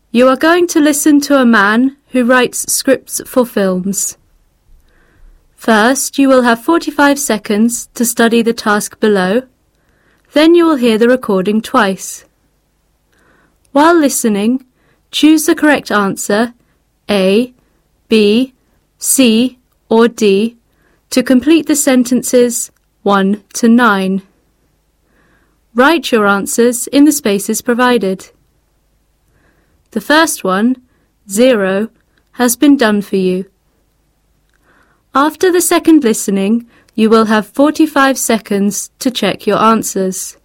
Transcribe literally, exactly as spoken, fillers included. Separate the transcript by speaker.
Speaker 1: You are going to listen to a man who writes scripts for films. First, you will have forty-five seconds to study the task below. Then you will hear the recording twice. While listening, choose the correct answer, A, B, C, or D, to complete the sentences one to nine. Write your answers in the spaces provided. The first one, zero, has been done for you. After the second listening, you will have forty-five seconds to check your answers.